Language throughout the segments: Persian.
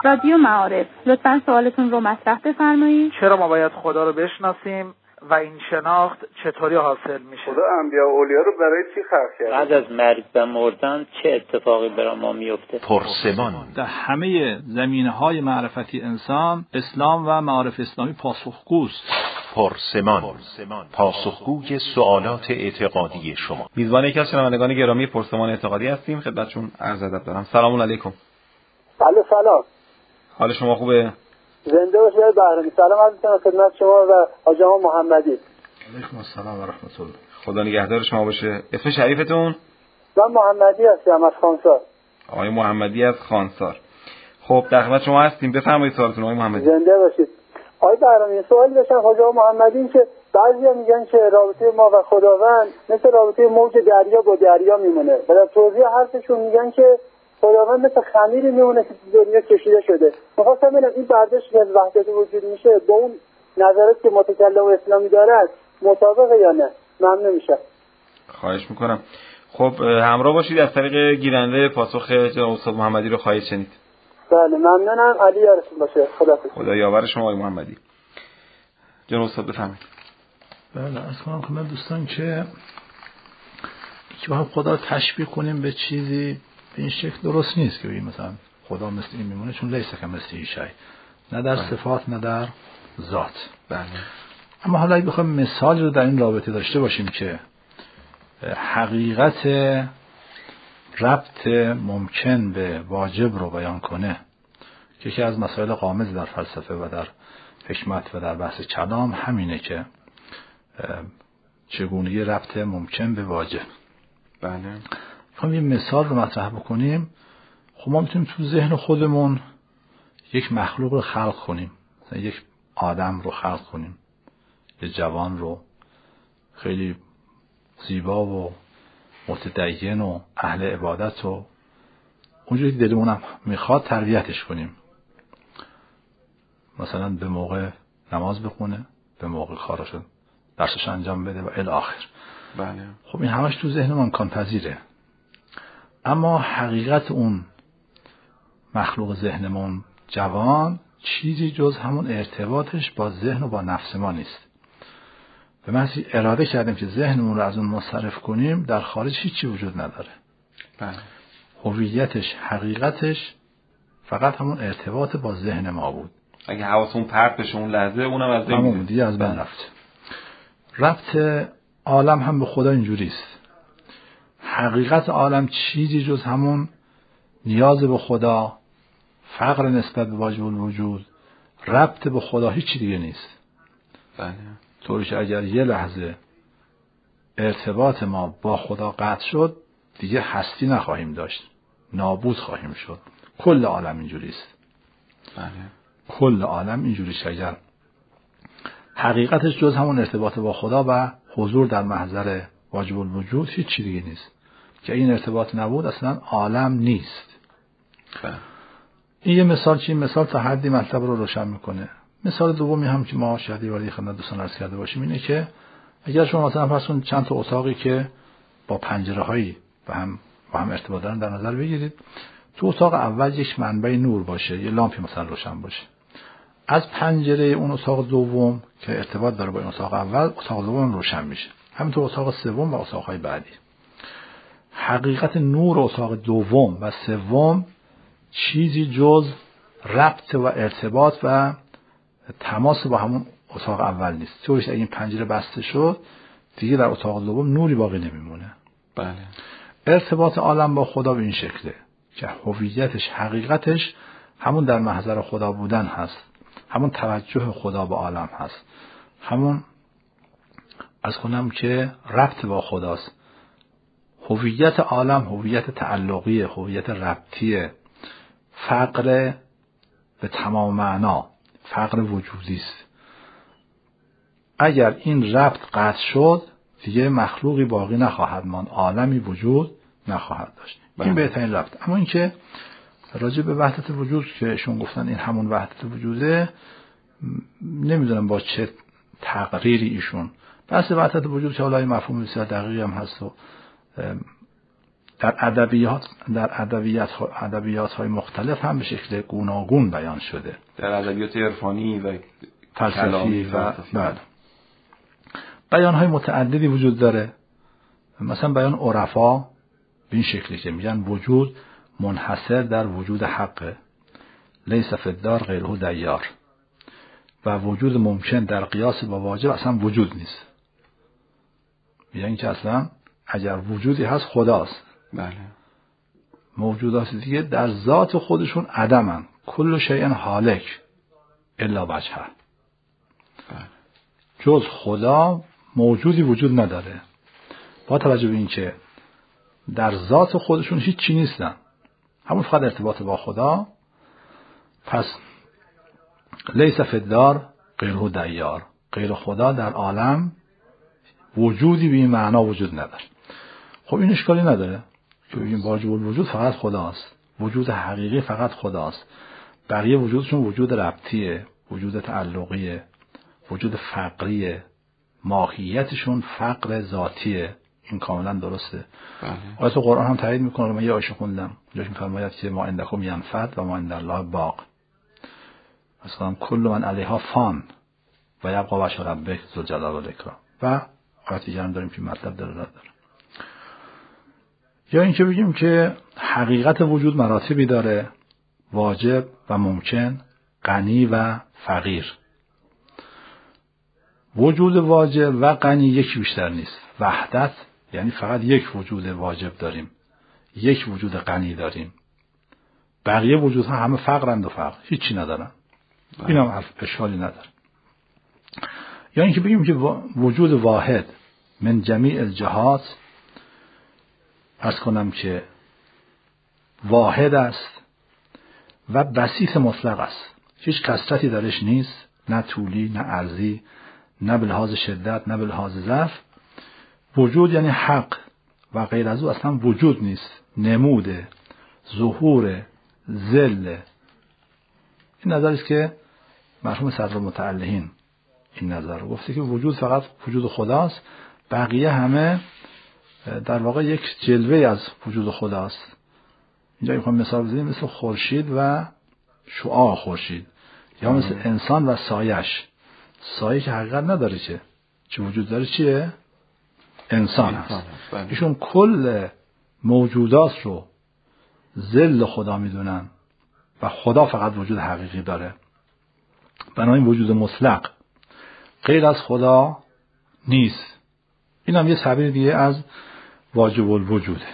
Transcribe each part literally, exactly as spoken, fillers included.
رادیو معارف، لطفاً سوالتون رو مطرح بفرمایید. چرا ما باید خدا رو بشناسیم و این شناخت چطوری حاصل میشه؟ خدا انبیا و اولیا رو برای چی خلق کرده؟ بعد از مرگ و مردن چه اتفاقی برای ما میفته؟ پرسمان. در همه زمینه‌های معرفتی انسان، اسلام و معارف اسلامی پاسخگوست. پرسمان. پاسخگوی سوالات اعتقادی شما. میزبان یکی از شنوندگان گرامی پرسمان اعتقادی هستیم. خدمتتون عرض ادب دارم. سلام علیکم. بله سلام. حال شما خوبه؟ زنده باشید بهرمی. سلام عرض می‌کنم خدمت شما و حاجی آقا محمدی. علیکم السلام و رحمت الله. خدا نگهدار شما باشه. اسم شریفتون؟ من محمدی هستم از خانسار. آقای محمدی از خانسار. خب در خدمت شما هستیم. بفرمایید سوالتون آقای محمدی. زنده باشید. آقای بهرمی سوالی داشتم حاجی آقا محمدی که بعضیا میگن که رابطه ما و خداوند مثل رابطه موج دریا با دریا میمونه. در توضیح حرفشون میگن که خداوند مثل خمیری میمونه که دنیا کشیده شده. می‌خواستم ببینم این برداشت که از وحدت وجود میشه با اون نظرات که متکلم اسلامی داره مطابقه یا نه؟ ممنون میشم. خواهش میکنم. خب همراه باشید از طریق گیرنده پاسخ جناب استاد محمدی رو خواهید شنید. بله ممنونم. علی یارتون باشه. خداحافظ. خدا یاور شما آقای محمدی. جناب استاد بفرمایید. بله از کنم خدمت دوستان که که با خدا رو تشبیه کنیم به چیزی به این شکل درست نیست که بگیم مثلا خدا مثل این میمونه، چون لیس کمثله شیء، نه در صفات نه در ذات. بله. اما حالا اگه بخوایم مثال رو در این رابطه داشته باشیم که حقیقت ربط ممکن به واجب رو بیان کنه که یکی از مسائل غامض در فلسفه و در حکمت و در بحث کلام همینه که چگونگی ربط ممکن به واجب. بله. میخوام یه مثال رو مطرح بکنیم. خب ما میتونیم تو ذهن خودمون یک مخلوق رو خلق کنیم، مثلا یک آدم رو خلق کنیم، یه جوان رو خیلی زیبا و متدین و اهل عبادت و اونجوری که دلمونم میخواد تربیتش کنیم، مثلا به موقع نماز بخونه، به موقع کاراشو درسش انجام بده و الی آخر. بله. خب این همش تو ذهن ما امکان پذیره، اما حقیقت اون مخلوق ذهنمون جوان چیزی جز همون ارتباطش با ذهن و با نفس ما نیست. به محض اراده کردیم که ذهنمون رو از اون منصرف کنیم، در خارج هیچی وجود نداره. بله. هویتش، حقیقتش فقط همون ارتباط با ذهن ما بود. اگه حواسمون پرت بشه اون لحظه اونم از بین میره، دیگه از بین رفت. ربط عالم هم به خدا اینجوری است. حقیقت عالم چیزی جز همون نیاز به خدا، فقر نسبت به واجب الوجود، ربط به خدا هیچ دیگه نیست. بله. طوری که اگر یه لحظه ارتباط ما با خدا قطع شد، دیگه هستی نخواهیم داشت، نابود خواهیم شد. کل عالم اینجوری است. بله. کل عالم اینجوری است. اگر حقیقتش جز همون ارتباط با خدا و حضور در محضر واجب الوجود هیچ دیگه نیست، که این ارتباط نبود اصلا عالم نیست. بله. این یه مثال چی؟ مثال تا حدی مطلب رو روشن میکنه. مثال دومی هم که ما شاید وارد خدمت دوستان عرض کرده باشیم اینه که اگر شما مثلا فرض کنید چند تا اتاقی که با پنجره‌هایی با هم با هم ارتباط دارن در نظر بگیرید، تو اتاق اول یک منبع نور باشه، یه لامپی مثلا روشن باشه. از پنجره اون اتاق دوم که ارتباط داره با این اتاق اول، اتاق دوم روشن میشه. همینطور اتاق سوم و اتاق‌های بعدی. حقیقت نور اتاق دوم و سوم چیزی جز ربط و ارتباط و تماس با همون اتاق اول نیست. چون اگه این پنجره بسته شد دیگه در اتاق دوم نوری باقی نمیمونه. بله. ارتباط عالم با خدا به این شکله که هویتش، حقیقتش همون در محضر خدا بودن هست، همون توجه خدا به عالم هست، همون از کنم که ربط با خداست. هویت عالم هویت تعلقی، هویت ربطی، فقر به تمام معنا، فقر وجودی است. اگر این ربط قطع شد دیگه مخلوقی باقی نخواهد ماند، عالمی وجود نخواهد داشت. بله. این بهترین ربط. اما اینکه راجع به وحدت وجود که شون گفتن این همون وحدت وجوده، نمیدونم با چه تقریری ایشون بحث وحدت وجود که حالا این مفهوم بسیار دقیقی هم هست و در ادبیات در ادبیات ادبیات های مختلف هم به شکل گوناگون بیان شده، در ادبیات عرفانی و فلسفی و بعد بیان های متعددی وجود داره. مثلا بیان عرفا به این شکلی که میگن وجود منحصر در وجود حقه، لیس فی الدار غیره دیار، و وجود ممکن در قیاس با واجب اصلا وجود نیست. میگن که اصلا اگر وجودی هست خداست. بله. موجودات دیگه در ذات خودشون عدمن، کل شیء هالک الا وجهه. جز خدا موجودی وجود نداره، با توجه به این که در ذات خودشون هیچ چی نیستن، همون فقط ارتباط با خدا. پس لیس فی الدار غیره دیار، غیر خدا در عالم وجودی به این معنا وجود نداره. خب این اشکالی نداره که بگیم واجب الوجود فقط خداست، وجود حقیقی فقط خداست، بقیه وجودشون وجود ربطیه، وجود تعلقیه، وجود فقریه، ماهیتشون فقر ذاتیه. این کاملا درسته. آیت قرآن هم تایید میکنه. من یه آیه خوندم جاش میفرماید که ما عندکم ینفد و ما عند الله باق، مثلا کل من علیها فان و یبقى وجه ربک ذوالجلال والاکرام، و آیات دیگه هم داریم که مطلب داره داره. یا اینکه بگیم که حقیقت وجود مراتبی داره، واجب و ممکن، غنی و فقیر. وجود واجب و غنی یکی بیشتر نیست. وحدت یعنی فقط یک وجود واجب داریم، یک وجود غنی داریم، بقیه وجودها همه فقرند و فقر، هیچی ندارن. این هم اشکالی نداره. یا اینکه بگیم که وجود واحد من جمیع الجهات، عرض کنم که واحد است و بسیط مطلق است، هیچ کثرتی درش نیست، نه طولی نه عرضی، نه به لحاظ شدت نه به لحاظ ضعف. وجود یعنی حق و غیر از او اصلا وجود نیست، نموده، ظهور، ذل. این نظری است که مرحوم صدر متعلهین این نظر رو گفته که وجود فقط وجود خداست، بقیه همه در واقع یک جلوه از وجود خداست. اینجا میخوام مثال بزنیم مثل خورشید و شعاع خورشید، یا مثل انسان و سایش. سایه که حقیقت نداره، که چه وجود داره چیه؟ انسان هست. ایشون کل موجودات رو ذل خدا میدونن و خدا فقط وجود حقیقی داره. بنابراین وجود مطلق غیر از خدا نیست. این هم یه تعبیر دیگه از واجب الوجوده.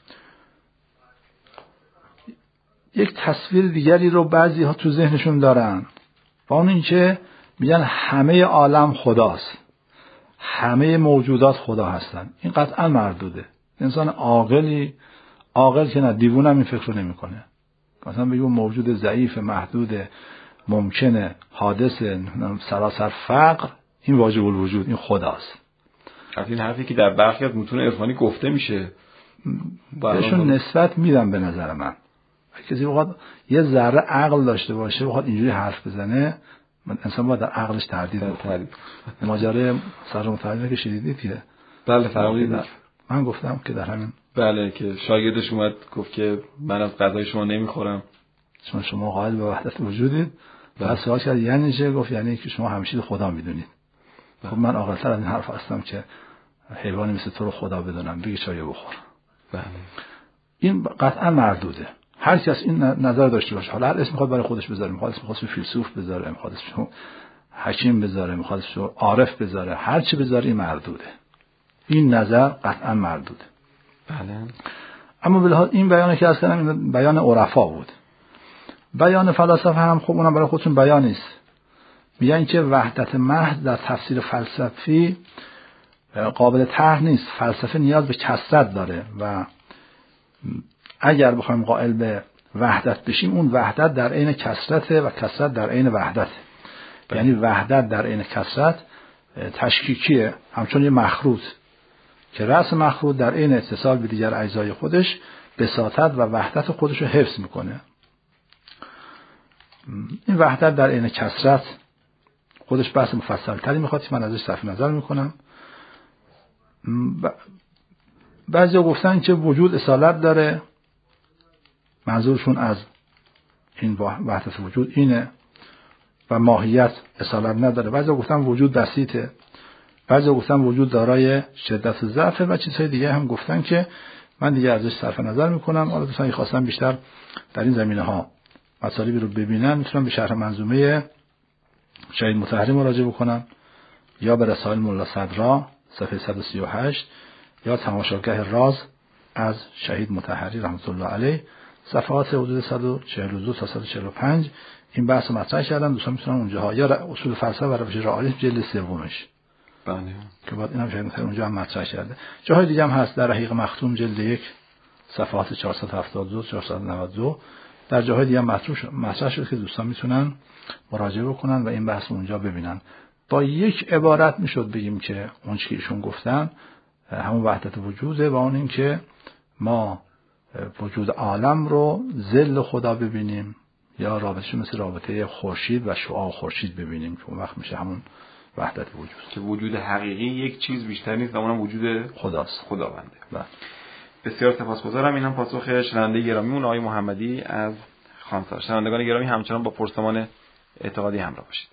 یک تصویر دیگری رو بعضی ها تو ذهنشون دارن و اون این که میگن همه عالم خداست، همه موجودات خدا هستن. این قطعا مردوده. انسان عاقلی، عاقل که نه دیوونه هم این فکر رو نمی کنه. مثلا بگیم موجود ضعیف، محدود، ممکنه، حادث، سراسر فقر، این واجب الوجود، این خداست. از این حرفی که در برخی از متون عرفانی گفته میشه بهشون نسبت میدم. به نظر من کسی بخواد یه ذره عقل داشته باشه بخواد اینجوری حرف بزنه، من انسان باید در عقلش تردید بکنه. ماجرای سر متعلق که شدیدید که بله فرمودید، من گفتم که در همین بله که شاگردش اومد گفت که من از غذای شما نمیخورم چون شما قائل به وحدت وجودید. بعد سوال کرد یعنی چه؟ گفت یعنی که شما همیشه خدا میدونید. خب من عاقل‌تر از این حرف هستم که حیوانی مثل تو رو خدا بدونم، بگی چای بخور. بله. این قطعا مردوده. هر کس این نظر داشته باشه، حالا هر اسم میخواد برای خودش بذاره، میخواد اسم خودش فیلسوف بذاره، میخواد اسم حکیم بذاره، میخواد اسم عارف بذاره، هر چی بذاره این مردوده. این نظر قطعا مردوده. بله. اما به لحاظ این بیانی که اصلا این بیان عرفا بود. بیان فلاسفه هم خب اونم برای خودشون بیان نیست. میگن که وحدت محض در تفسیر فلسفی قابل طرح نیست. فلسفه نیاز به کثرت داره و اگر بخوایم قائل به وحدت بشیم، اون وحدت در عین کثرت و کثرت در عین وحدت. یعنی وحدت در عین کثرت تشکیکیه، همچون یه مخروط که رأس مخروط در عین اتصال به دیگر اجزای خودش بساطت و وحدت خودش رو حفظ میکنه. این وحدت در عین کثرت خودش بحث مفصل تری میخواد که من ازش صرف نظر میکنم. بعضیا گفتن که وجود اصالت داره، منظورشون از این وحدت وجود اینه و ماهیت اصالت نداره. بعضیا گفتن وجود بسیطه، بعضیا گفتن وجود دارای شدت و ضعف و چیزهای دیگه هم گفتن که من دیگه ازش صرف نظر میکنم. حالا دوستان اگه خواستن بیشتر در این زمینه ها مطالبی رو ببینن میتونن به شرح منظومه شهید مطهری مراجعه بکنن یا به رسائل ملا صدرا صفحه صد و سی و هشت یا تماشاگاه راز از شهید مطهری رحمت الله علیه صفحات حدود صد و چهل و دو تا صد و چهل و پنج این بحث مطرح کردن. دوستان میتونن اونجاها یا اصول فلسفه و روش رئالیسم جلد سومش بله که بعد اینم شاید مثلا اونجا هم مطرح کرده. جاهای دیگه هم هست در رحیق مختوم جلد یک صفحات چهارصد و هفتاد و دو تا چهارصد و نود و دو در جاهای دیگه هم مطرح شد که دوستان میتونن مراجعه بکنن و این بحث اونجا ببینن. با یک عبارت میشد بگیم که اون چیزی که ایشون گفتن همون وحدت وجوده و اون این که ما وجود عالم رو ظل خدا ببینیم یا رابطه مثل رابطه خورشید و شعاع خورشید ببینیم که اون وقت میشه همون وحدت وجود که وجود حقیقی یک چیز بیشتر نیست و اونم وجود خداست، خداونده. بله. بسیار سپاسگزارم. اینم پاسخ شنونده گرامیمون آقای محمدی از خانسار. شنوندگان گرامی همچنان با پرسمان اعتقادی همراه باشید.